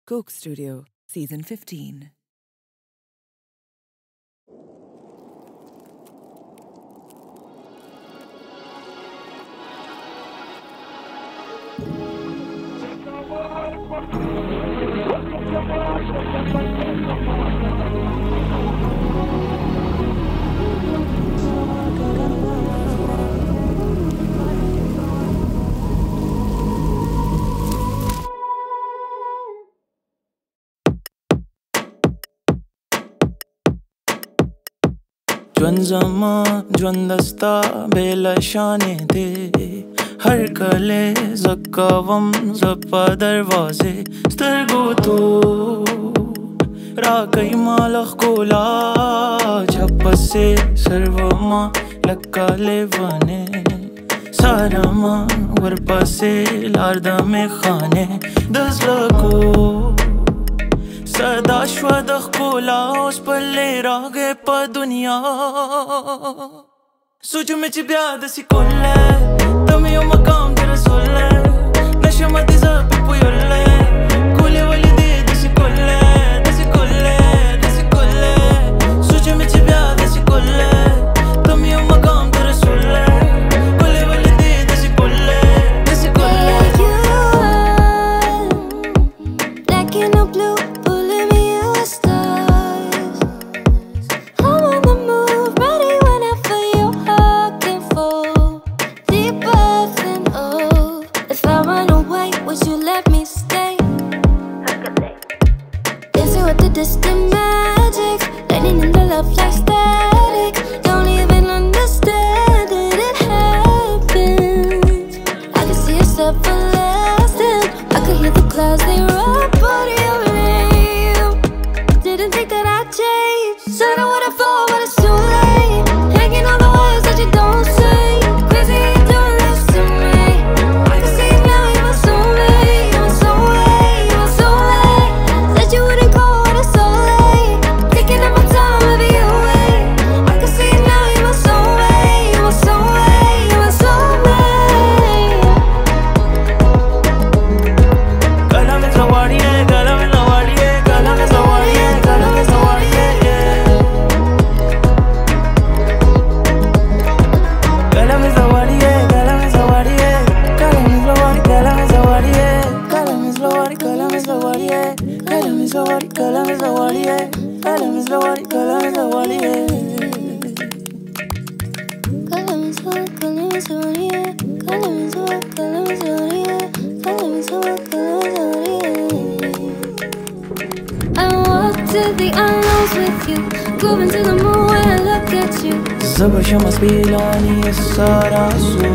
Coke Studio, Season 15. Juan zaman, Juan dasta belaşane de Her kale zakkavam zappa darvaze Stargoto Rakai malakh kola Chappase sarvama lakka levane Sarama varpase larda me khane Das lako Sada shwadakh kola Us palle rage pa dunya Socho me chibya dasi kolle Tami yo makam tera solle Nasha mati zapi puyolle Kule wali de dasi kolle Dasi kolle, dasi kolle Socho me chibya dasi kolle Tami yo makam tera solle Kule wali de dasi kolle Dasi kolle Black and no blue distant magic, lightning in the love like static. Don't even understand it, it happens. I can see us everlasting. I could hear the clouds, they rock, but you're real. Didn't think that I'd change. Said I would've thought, but it's too late. Hanging on the words that you don't say. Crazy how you doing this to me. I can see it now, you're my soulmate. You're my soulmate, you're my soulmate. Said you wouldn't call. Going to the moon when I look at you. Zabasha must be lani sara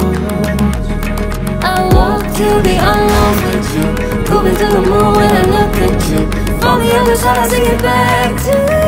I walk to the unknown with you. Going to the moon when I look at you. From the other side I sing it back to you.